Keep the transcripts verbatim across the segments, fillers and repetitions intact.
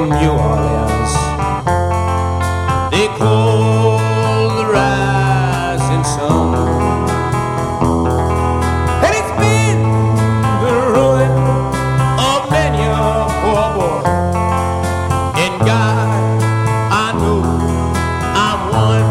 New Orleans. They call the rising sun, and it's been the ruin of many a poor boy. And God, I know I'm one.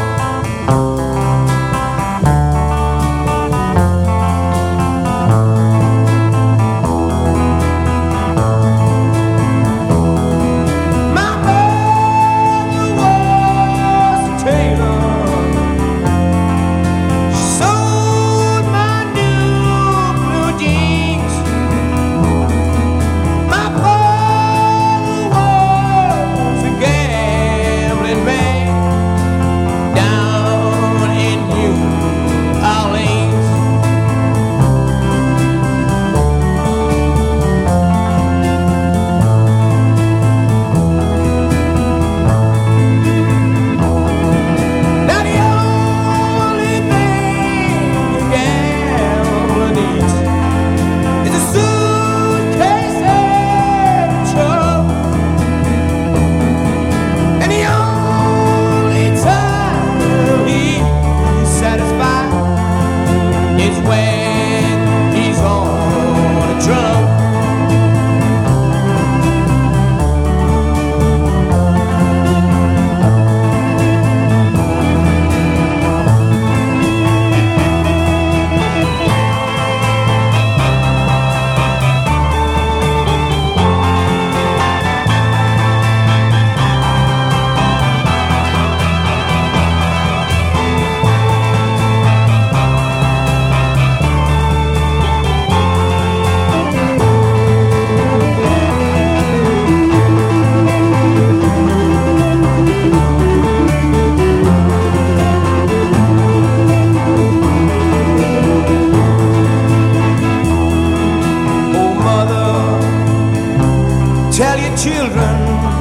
Tell your children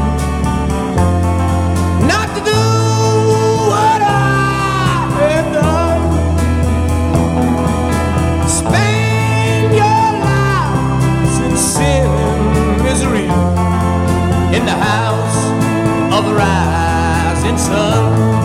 not to do what I have done. Spend your lives in sin and misery in the house of the rising sun.